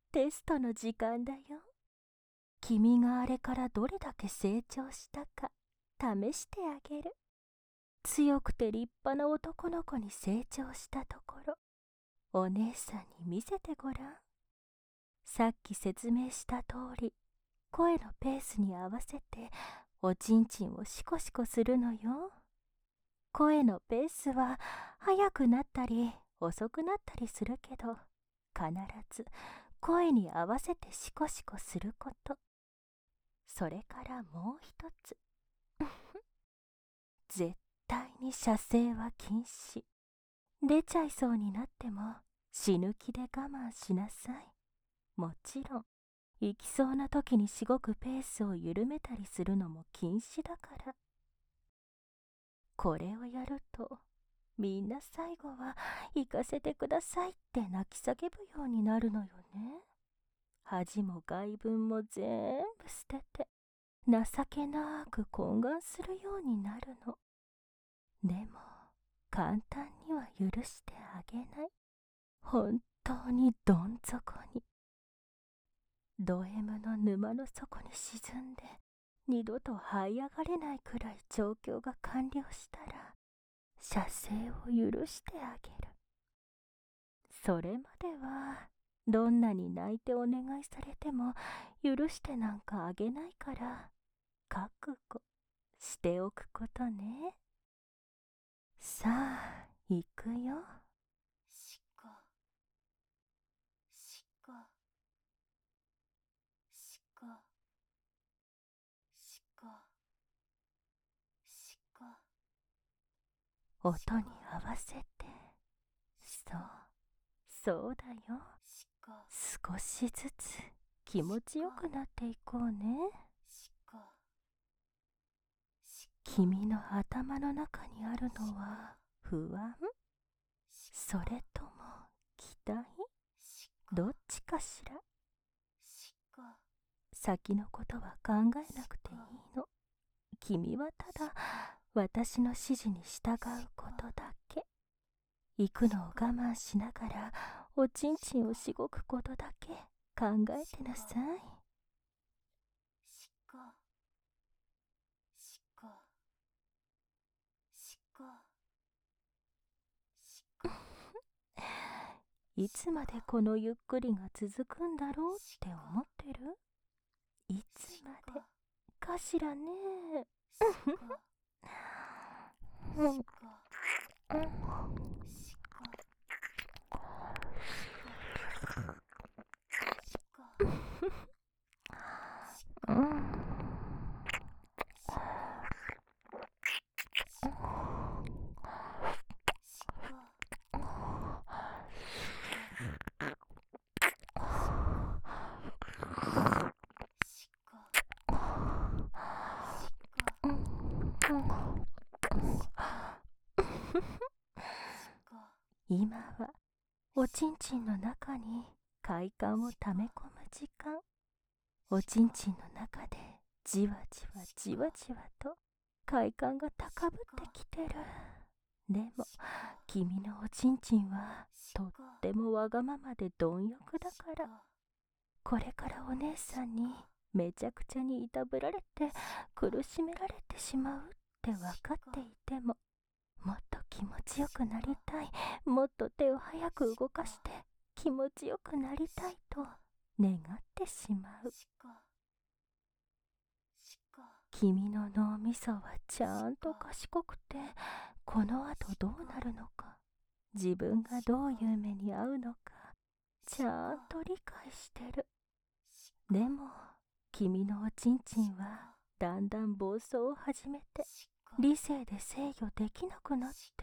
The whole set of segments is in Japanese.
テストの時間だよ。君があれからどれだけ成長したか試してあげる。強くて立派な男の子に成長したところ、お姉さんに見せてごらん。さっき説明した通り、声のペースに合わせておちんちんをシコシコするのよ。声のペースは速くなったり遅くなったりするけど、必ず声に合わせてシコシコすること。それからもう一つ。絶対に射精は禁止。出ちゃいそうになっても死ぬ気で我慢しなさい。もちろん行きそうな時にしごくペースを緩めたりするのも禁止だから。これをやるとみんな最後は行かせてくださいって泣き叫ぶようになるのよね。恥も外聞も全部捨てて情けなく懇願するようになるの。でも簡単には許してあげない。本当にどん底に、ド M の沼の底に沈んで二度と這い上がれないくらい状況が完了したら射精を許してあげる。それまではどんなに泣いてお願いされても許してなんかあげないから、覚悟しておくことね。さあ行くよ。 しこしこしこしこしこ。 音に合わせて。そうだよ。 しこ少しずつ気持ちよくなっていこうね。 しこしこ。 君の頭の中にあるのは不安？それとも期待？どっちかしら。 しこ先のことは考えなくていいの。君はただ私の指示に従うことだけ。行くのを我慢しながらおちんちんをしごくことだけ考えてなさい。 しこしこしこしこ。 いつまでこのゆっくりが続くんだろうって思ってる？いつまでかしらね。 しこしこしこ今はおちんちんの中に快感をため込む時間。おちんちんの中でじわじわじわじわと快感が高ぶってきてる。でも君のおちんちんはとってもわがままで貪欲だから、これからお姉さんにめちゃくちゃにいたぶられて苦しめられてしまうって分かっていても、もっと気持ちよくなりたい、もっと手を早く動かして気持ちよくなりたいと願ってしまう。君の脳みそはちゃんと賢くて、この後どうなるのか、自分がどういう目に遭うのかちゃんと理解してる。でも君のおちんちんはだんだん暴走を始めて理性で制御できなくなって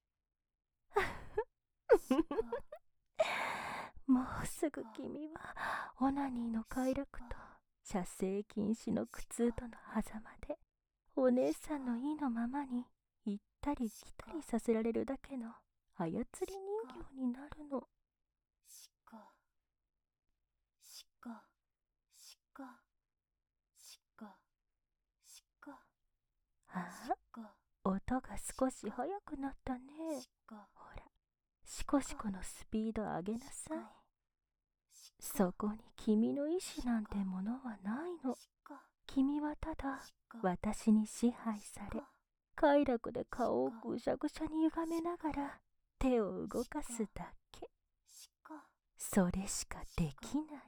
もうすぐ君はオナニーの快楽と射精禁止の苦痛との狭間でお姉さんの意のままに行ったり来たりさせられるだけの操り人形になるの。 しこしこしこしこしこ。 ああ、音が少し速くなったね。ほら、シコシコのスピード上げなさい。 そこに君の意志なんてものはないの。君はただ私に支配され、快楽で顔をぐしゃぐしゃに歪めながら手を動かすだけ。それしかできない。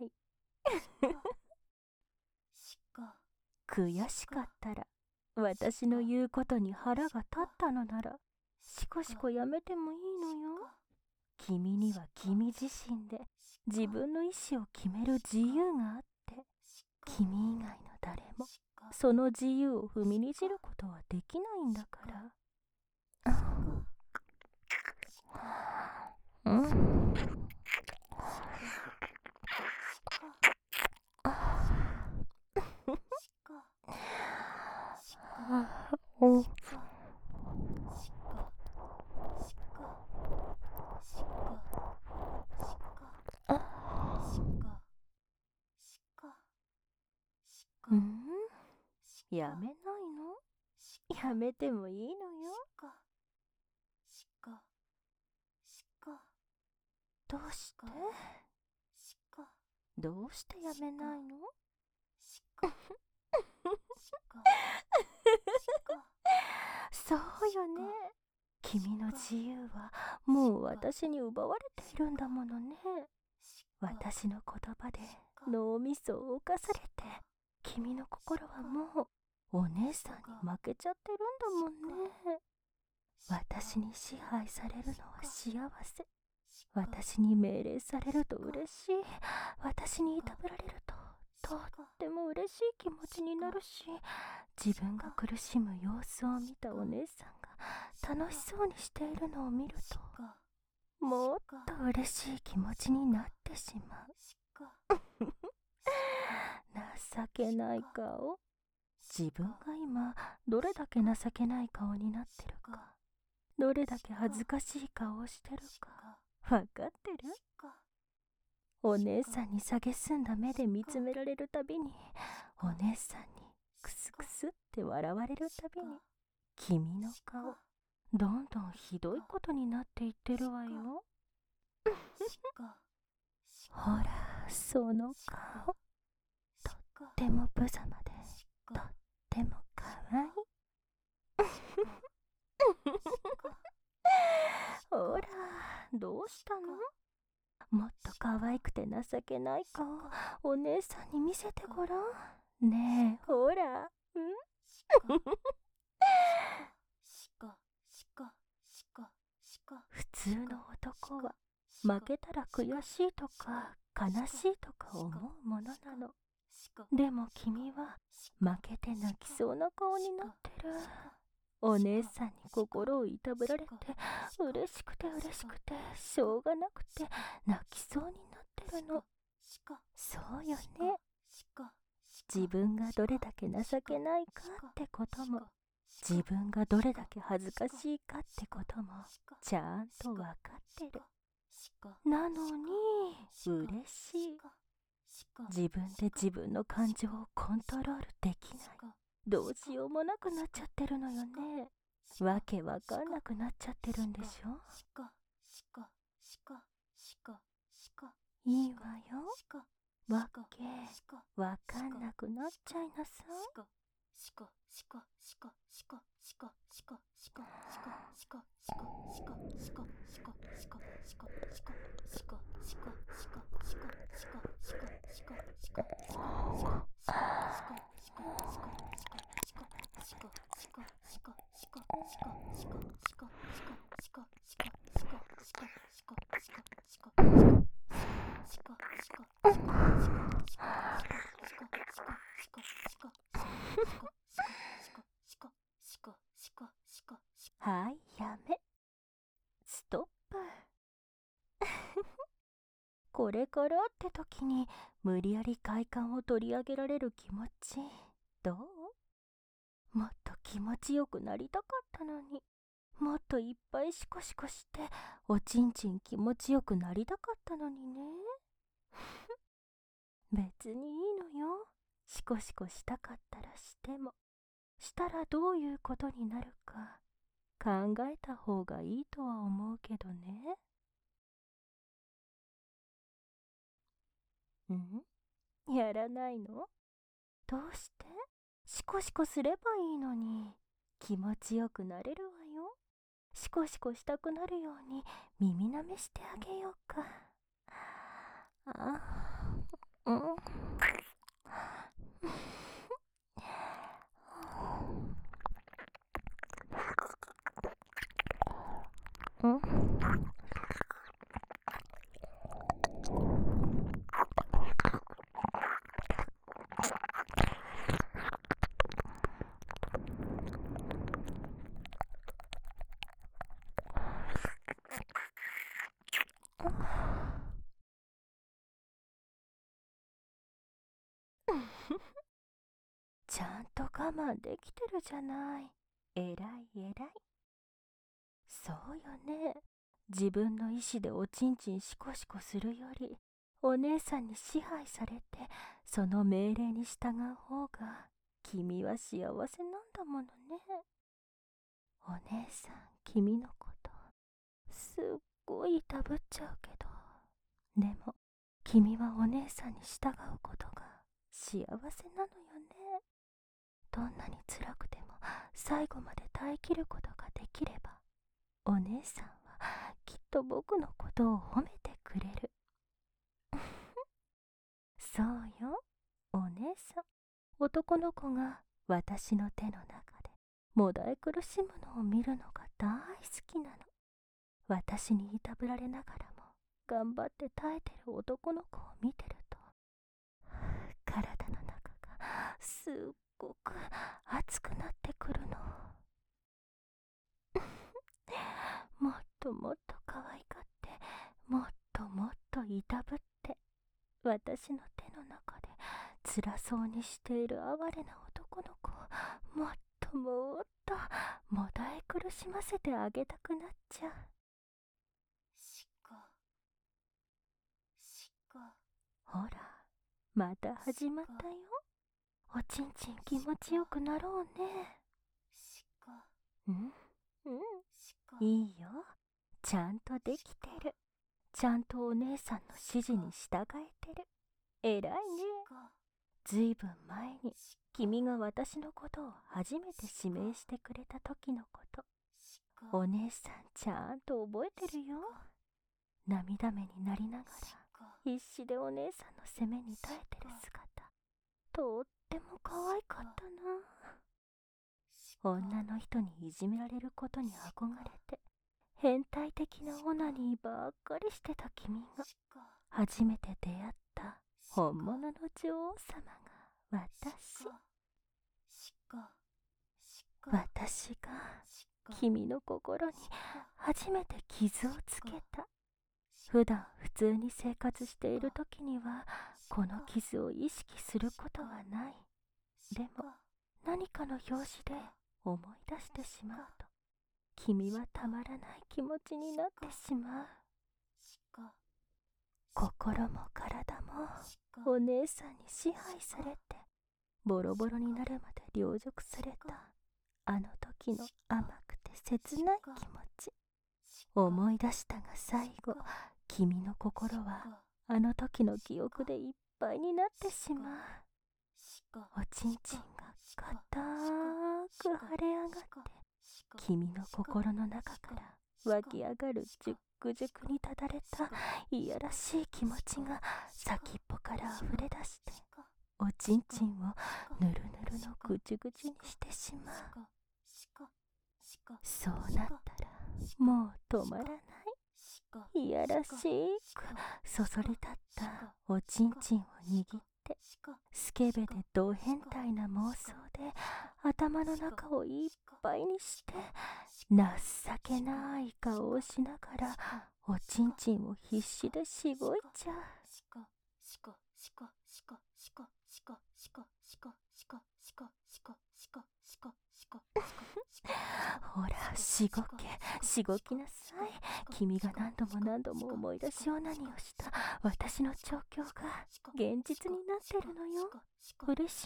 悔しかったら、私の言うことに腹が立ったのなら、しこしこやめてもいいのよ。君には君自身で自分の意志を決める自由があって、君以外の誰もその自由を踏みにじることはできないんだから。やめないの？やめてもいいのよ。どうして？どうしてやめないの？そうよね。君の自由はもう私に奪われているんだものね。私の言葉で脳みそを侵されて、君の心はもうお姉さんに負けちゃってるんだもんね。私に支配されるのは幸せ。私に命令されると嬉しい。私にいたぶられるととっても嬉しい気持ちになるし、自分が苦しむ様子を見たお姉さんが楽しそうにしているのを見ると、もっと嬉しい気持ちになってしまう。情けない顔。自分が今どれだけ情けない顔になってるか、どれだけ恥ずかしい顔をしてるか分かってる？お姉さんに蔑んだ目で見つめられるたびに、お姉さんにクスクスって笑われるたびに、君の顔どんどんひどいことになっていってるわよ。ほら、その顔、とっても無様でとってもかわいい。ほら、どうしたの？もっと可愛くて情けない顔、お姉さんに見せてごらん。ねえ、ほら。普通の男は負けたら悔しいとか悲しいとか思うものなの。でも君は負けて泣きそうな顔になってる。お姉さんに心をいたぶられて、嬉しくて嬉しくてしょうがなくて泣きそうになってるの。そうよね。自分がどれだけ情けないかってことも、自分がどれだけ恥ずかしいかってこともちゃんとわかってる。なのに嬉しい。自分で自分の感情をコントロールできない。どうしようもなくなっちゃってるのよね。わけわかんなくなっちゃってるんでしょ。いいわよ。わけわかんなくなっちゃいなさい。はい、やめ。ストップ。これからって時に無理やり快感を取り上げられる気持ち、どう？もっと気持ちよくなりたかったのに、もっといっぱいシコシコしておちんちん気持ちよくなりたかったのにね。別にいいのよ。シコシコしたかったらしても、したらどういうことになるか考えた方がいいとは思うけどね。 やらないの？どうして？シコシコすればいいのに。気持ちよくなれるわよ。シコシコしたくなるように耳なめしてあげようか。あ、うん。うん。ちゃんと我慢できてるじゃない。えらいえらい。そうよね。自分の意志でおちんちんシコシコするより、お姉さんに支配されて、その命令に従う方が、君は幸せなんだものね。お姉さん、君のこと、すっごいいたぶっちゃうけど。でも、君はお姉さんに従うことが幸せなのよね。どんなに辛くても最後まで耐えきることができれば、お姉さんはきっと僕のことを褒めてくれる。そうよ、お姉さん。男の子が私の手の中でもだえ苦しむのを見るのが大好きなの。私にいたぶられながらも頑張って耐えてる男の子を見てると、体の中がすっごく熱くなってくるの。もっともっと可愛がって、もっともっといたぶって、私の手の中で辛そうにしている哀れな男の子をもっともっともだえ苦しませてあげたくなっちゃう。 シコシコ。 ほら、また始まったよ。おちんちん気持ちよくなろうね。 シコうん、 シコ。 いいよ。ちゃんとできてる。ちゃんとお姉さんの指示に従えてる。えらいね。ずいぶん前に君が私のことを初めて指名してくれた時のこと、お姉さんちゃんと覚えてるよ。涙目になりながら必死でお姉さんの責めに耐えてる姿、とっても可愛かったな。女の人にいじめられることに憧れて変態的なオナニーばっかりしてた君が初めて出会った本物の女王様が私が君の心に初めて傷をつけた。普段普通に生活している時にはこの傷を意識することはない。でも何かの拍子で思い出してしまうと、君はたまらない気持ちになってしまう。心も体もお姉さんに支配されてボロボロになるまで凌辱されたあの時の甘くて切ない気持ち、思い出したが最後、君の心はあの時の記憶でいっぱいになってしまう。おちんちんが固く腫れ上がって君の心の中から湧き上がるじゅっくじゅくにただれたいやらしい気持ちが先っぽから溢れ出して、おちんちんをぬるぬるのぐちゅぐちゅにしてしまう。そうなったらもう止まらない。いやらしくそそり立ったおちんちんを握ってスケベでド変態な妄想で頭の中をいっぱいにして情けない顔をしながらおちんちんを必死でしごいちゃう。ほら、しごきなさい。君が何度も何度も思い出しオナニーをした私の調教が現実になってるのよ。嬉しい？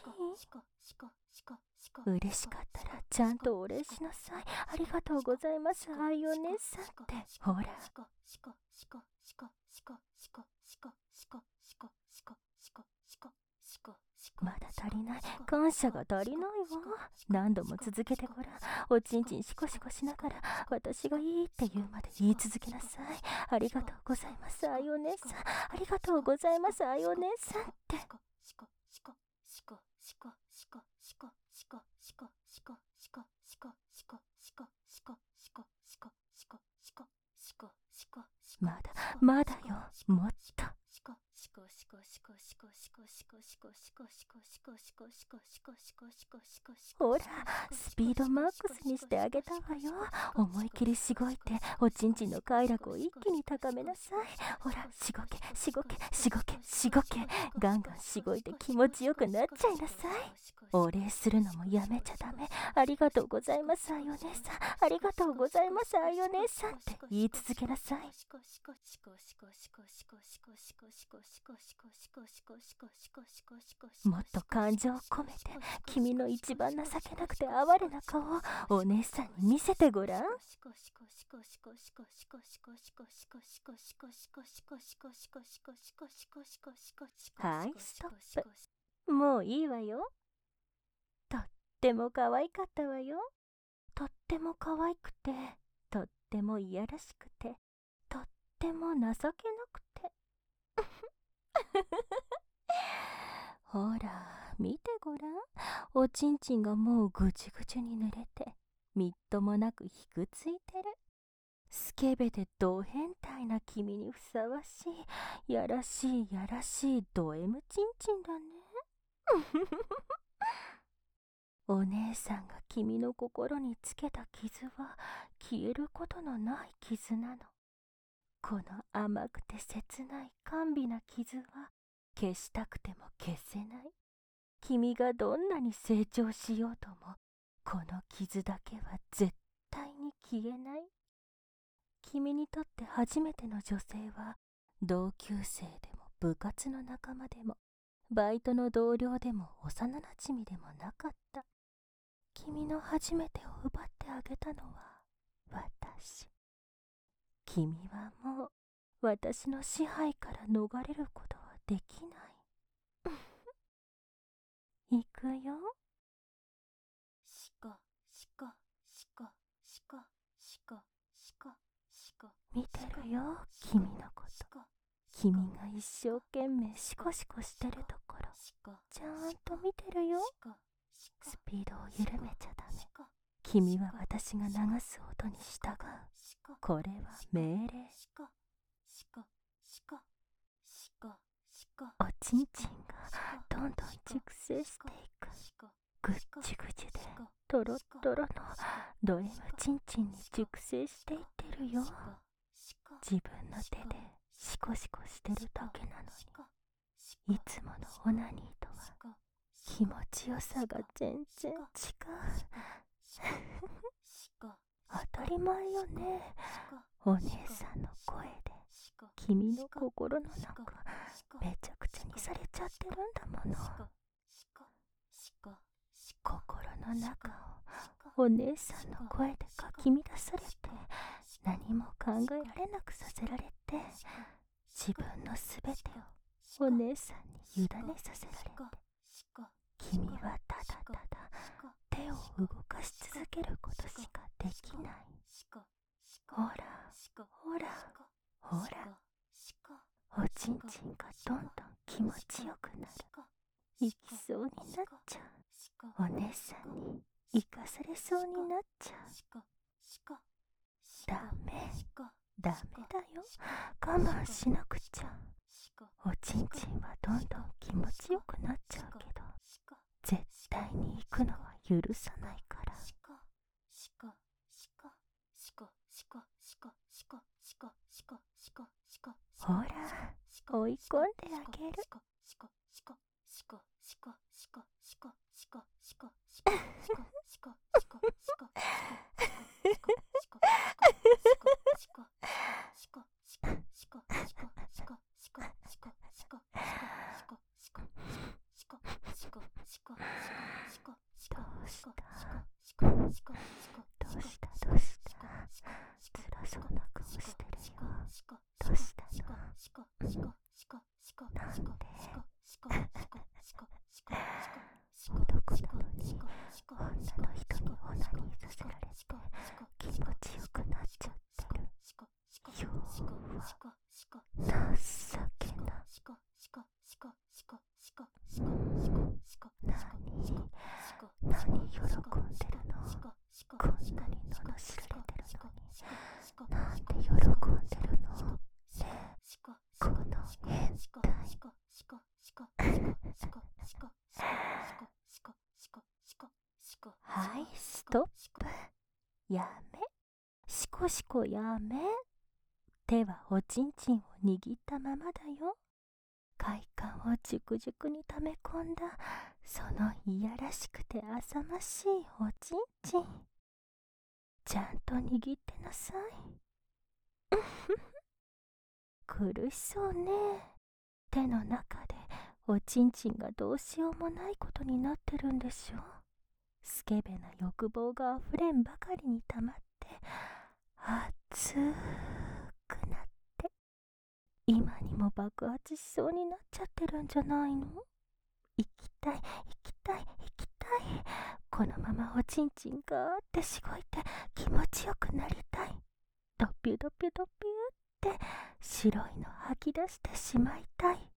嬉しかったらちゃんとお礼しなさい。ありがとうございます、あいお姉さんって。ほら。 りない、感謝が足りないわ。何度も続けてごらん。おちんちんシコシコしながら、私がいいって言うまで言い続けなさい。ありがとうございます、あいお姉さん。ありがとうございます、あいお姉さんって。まだよ、もっと。ほら、スピードマックスにしてあげたわよ。思い切りしごいて、おちんちんの快楽を一気に高めなさい。ほら、しごけ、しごけ、しごけ、しごけ。ガンガンしごいて気持ちよくなっちゃいなさい。お礼するのもやめちゃダメ。ありがとうございます、あいお姉さん。ありがとうございます、あいお姉さんって言い続けなさい。もっと感情を込めて、君の一番情けなくて哀れな顔をお姉さんに見せてごらん。はい、ストップ。もういいわよ。とっても可愛かったわよ。とっても可愛くて、とってもいやらしくて、とっても情けなくて。ほら、見てごらん。おちんちんがもうぐちゅぐちゅに濡れて、みっともなくひくついてる。スケベでド変態な君にふさわしい、やらしいやらしいド M ちんちんだね。お姉さんが君の心につけた傷は消えることのない傷なの。この甘くて切ない甘美な傷は消したくても消せない。君がどんなに成長しようとも、この傷だけは絶対に消えない。君にとって初めての女性は、同級生でも部活の仲間でも、バイトの同僚でも幼なじみでもなかった。君の初めてを奪ってあげたのは私。君はもう私の支配から逃れることはできない。行くよ。見てるよ、君のこと。君が一生懸命シコシコしてるところ、ちゃんと見てるよ。スピードを緩めちゃダメ。君は私が流す音に従う。これは命令。おちんちんがどんどん熟成していく。ぐっちぐちでトロットロのド M ちんちんに熟成していってるよ。自分の手でシコシコしてるだけなのに、いつものオナニーとは気持ちよさが全然違う。当たり前よね。お姉さんの声で君の心の中めちゃくちゃにされちゃってるんだもの。心の中をお姉さんの声でかき乱されて、何も考えられなくさせられて、自分のすべてをお姉さんに委ねさせられて、君はただただ手を動かし続けることしかできない。ほらほらほら、おちんちんがどんどん気持ちよくなる。行きそうになっちゃう。お姉さんに生かされそうになっちゃう。ダメダメだよ。我慢しなくちゃ。おちんちんはどんどん気持ちよくなっちゃうけど、絶対に行くのは許さないから。ほら、追い込んであげる。どうした辛そうな顔してるよ。どうしたの？なんで？ はい、ストップ。やめ。シコシコやめ。手はおちんちんを握ったままだよ。快感を熟々に溜め込んだ、そのいやらしくて浅ましいおちんちん。ちゃんと握ってなさい。苦しそうね。手の中でおちんちんがどうしようもないことになってるんでしょ。スケベな欲望があふれんばかりにたまって熱くなって、今にも爆発しそうになっちゃってるんじゃないの。行きたい行きたい行きたい。このままおちんちんガーってしごいて気持ちよくなりたい。ドピュドピュドピュって白いの吐き出してしまいたい。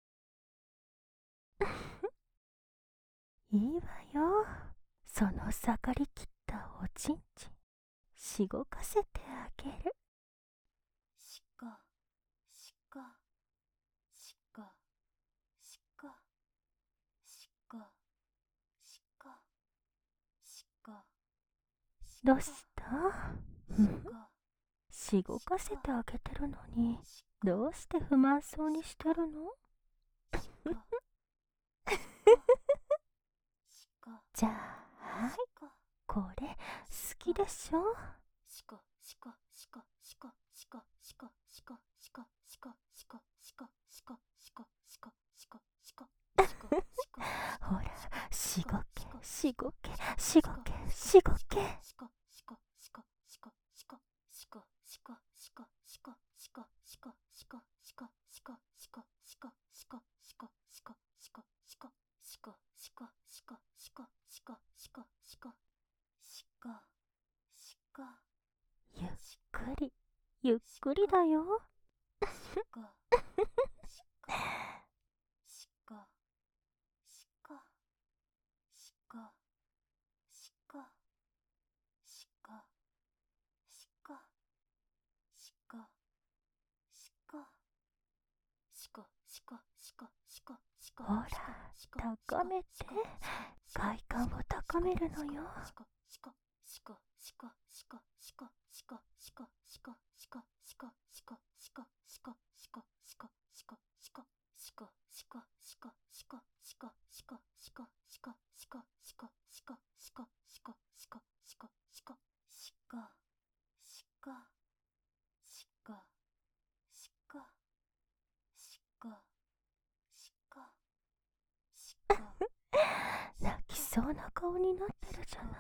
いいわよ。その盛りきったおちんちんしごかせてあげる。 しかしかしかしかしかしかしか。 どうした？しごかせてあげてるのにどうして不満そうにしてるの？じゃあ、はい、これ好きでしょ？ほら、しごけしごけしごけしごけ。ゆっくりゆっくりだよ。ほら、高めて。快感を高めるのよ。泣きそうな顔になってるじゃない。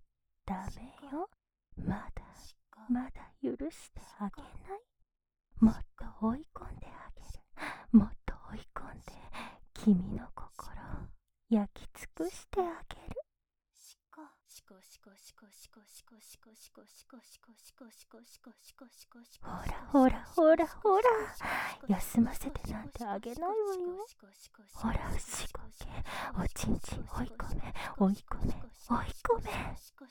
ダメよ。まだ許してあげない。もっと追い込んであげる。もっと追い込んで君の心焼き尽くしてあげる。ほら休ませてなんてあげないわよ。ほら、しごけ。おちんちん追い込め追い込め追い込め。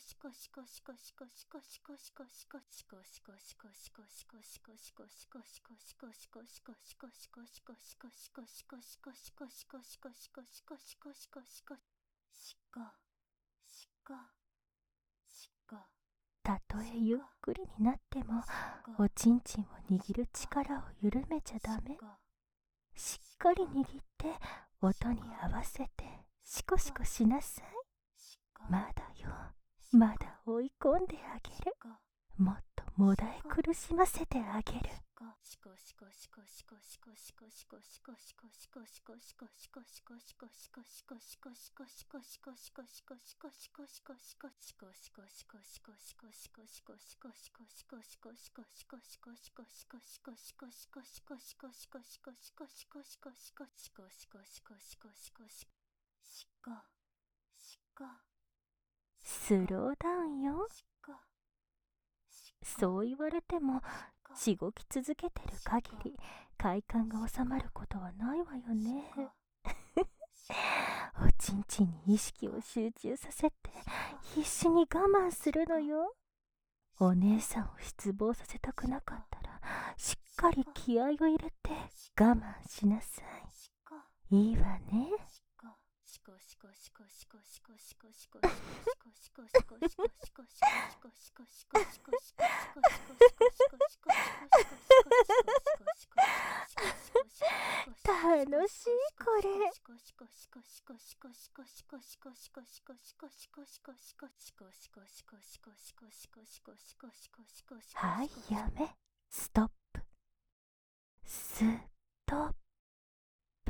たとえゆっくりになってもおちんちんを握る力を緩めちゃダメ。しっかり握って音に合わせてシコシコしなさい。まだよ、まだ追い込んであげる。もっともだえ苦しませてあげる。スローダウンよ。そう言われてもしごき続けてる限り快感が収まることはないわよね。おちんちんに意識を集中させて必死に我慢するのよ。お姉さんを失望させたくなかったらしっかり気合を入れて我慢しなさい。 いいわね。楽しいこれ。はい、やめ。ストップ。ストップ。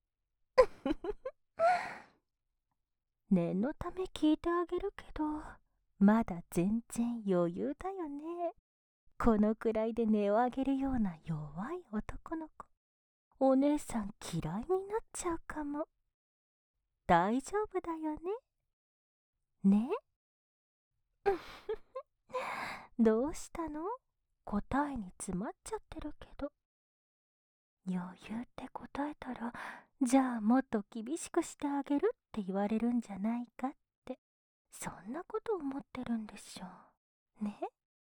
念のため聞いてあげるけど、まだ全然余裕だよね。このくらいで音を上げるような弱い男の子、お姉さん嫌いになっちゃうかも。大丈夫だよね。ね。どうしたの？答えに詰まっちゃってるけど。余裕って答えたら、じゃあもっと厳しくしてあげるって言われるんじゃないかって、そんなこと思ってるんでしょうね。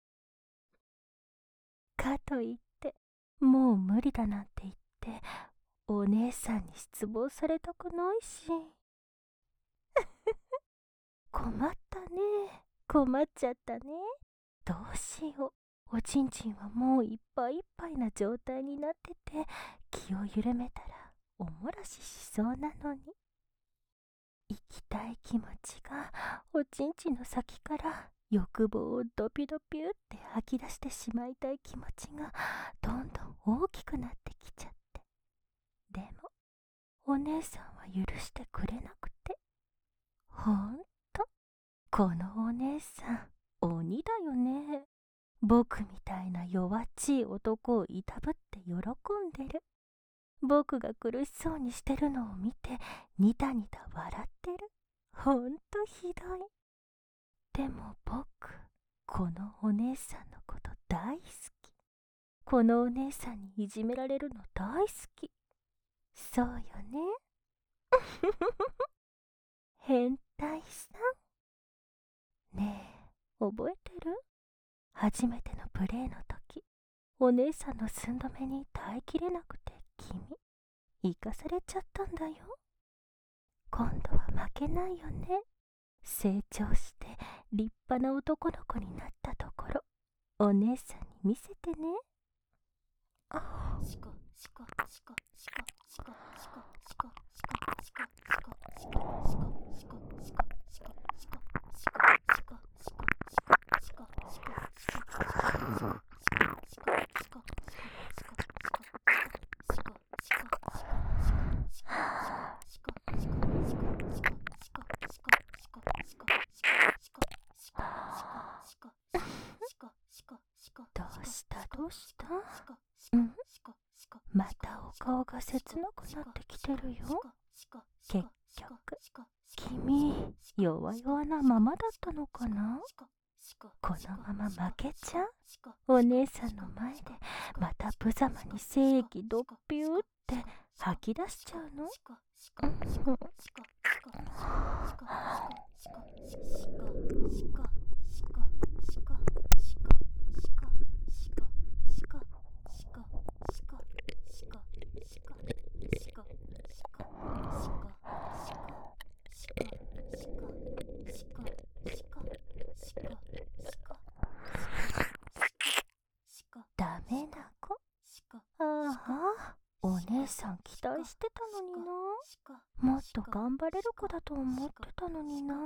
かといってもう無理だなんて言ってお姉さんに失望されたくないし。困ったね。困っちゃったね。どうしよう。おちんちんはもういっぱいいっぱいな状態になってて、気を緩めたらおもらししそうなのに。行きたい気持ちがおちんちんの先から欲望をドピドピュって吐き出してしまいたい気持ちがどんどん大きくなってきちゃって。でもお姉さんは許してくれなくて。ほんとこのお姉さん鬼だよね。僕みたいな弱っちい男をいたぶって喜んでる。僕が苦しそうにしてるのを見てニタニタ笑ってる。ほんとひどい。でも僕、このお姉さんのこと大好き。このお姉さんにいじめられるの大好き。そうよね。変態さん。ねえ、覚えてる？初めてのプレイの時、お姉さんの寸止めに耐えきれなくて君、生かされちゃったんだよ。今度は負けないよね。成長して立派な男の子になったところ、お姉さんに見せてね。どうしたうん？またお顔が切なくなってきてるよ。結局君弱々なままだったのかな。このまま負けちゃう？お姉さんの前でまた無様に精液ドッピューって吐き出しちゃうの？ダメな子。ああ、お姉さん期待してたのにな。もっと頑張れる子だと思ってたのにな。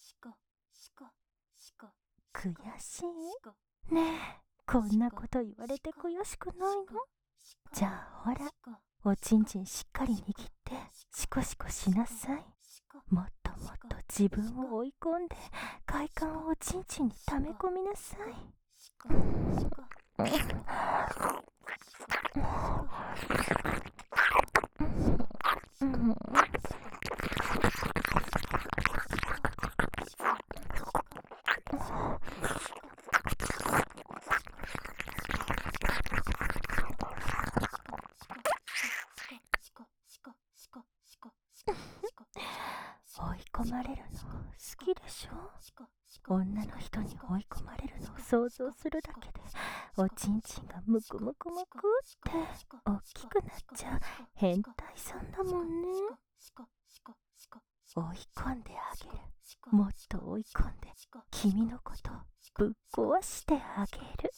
悔しい？ねえ、こんなこと言われて悔しくないの？じゃあほら、おちんちんしっかり握ってシコシコしなさい。もっともっと自分を追い込んで快感をおちんちんに溜め込みなさい。追い込まれるの好きでしょ？女の人に追い込まれるの好想像するだけでおちんちんがムクムクムクって大きくなっちゃう変態さんだもんね。追い込んであげる。もっと追い込んで君のことぶっ壊してあげる。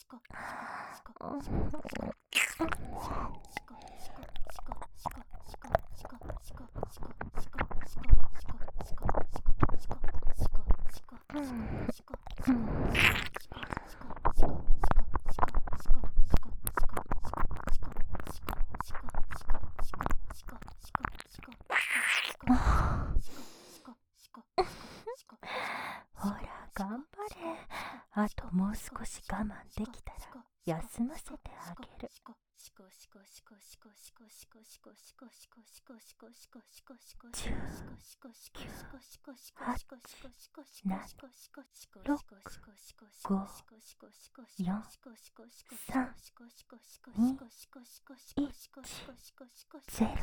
ほら頑張れ。あともう少し我慢できたら休ませてあげる。10、9、8、7、6、5、4、3、2、1、0。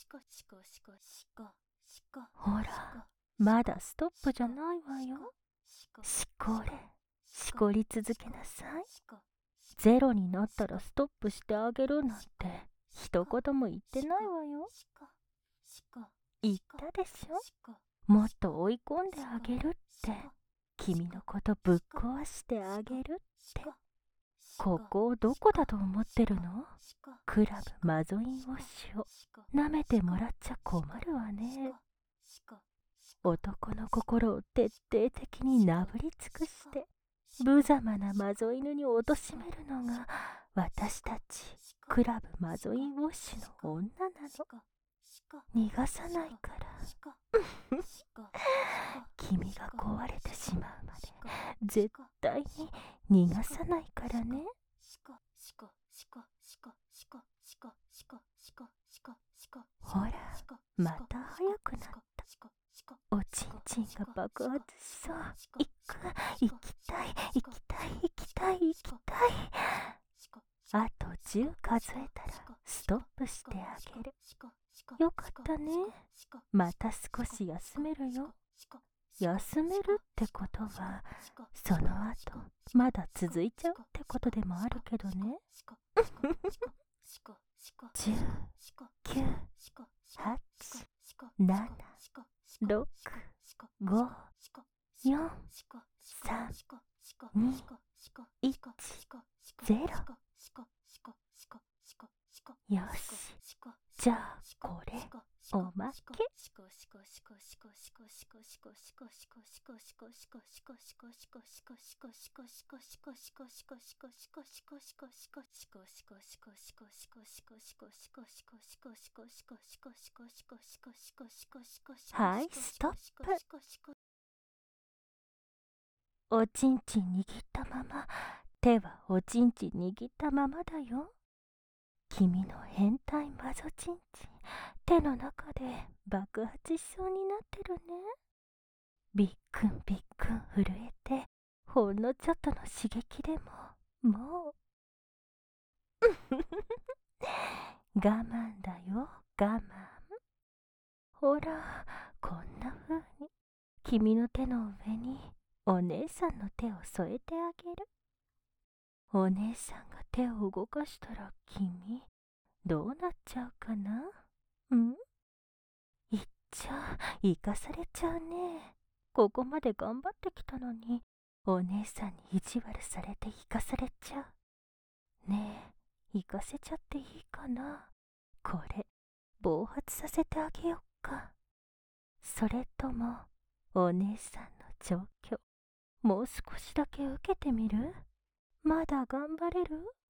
ほら、まだストップじゃないわよ。しこれ、しこり続けなさい。ゼロになったらストップしてあげるなんて一言も言ってないわよ。言ったでしょ。もっと追い込んであげるって。君のことぶっ壊してあげるって。ここをどこだと思ってるの？クラブマゾインウォッシュを舐めてもらっちゃ困るわね。男の心を徹底的になぶり尽くして無様なマゾ犬に貶めるのが私たちクラブマゾインウォッシュの女なの。逃がさないから君が壊れてしまうまで絶対に逃がさないからね。ほら、また早くなった。おちんちんが爆発しそう。行きたい。あと10数えたらストップしてあげる。よかったね。また少し休めるよ。休めるってことはその後まだ続いちゃうってことでもあるけどね。10、9、8、7、6、5、4、3、2、1、0。よし、じゃあこれおまけ。はい、ストップ。おちんちん握ったまま、手はおちんちん握ったままだよ。君の変態マゾちんちん、手の中で爆発しそうになってるね。びっくんびっくん震えて、ほんのちょっとの刺激でも、もう。我慢だよ、我慢。ほら、こんな風に、君の手の上にお姉さんの手を添えてあげる。お姉さんが手を動かしたら君、どうなっちゃうかな？いっちゃ、生かされちゃうね。ここまで頑張ってきたのに、お姉さんに意地悪されて生かされちゃう。ねえ、生かせちゃっていいかな？これ、暴発させてあげよっか。それとも、お姉さんの状況、もう少しだけ受けてみる？まだ頑張れる？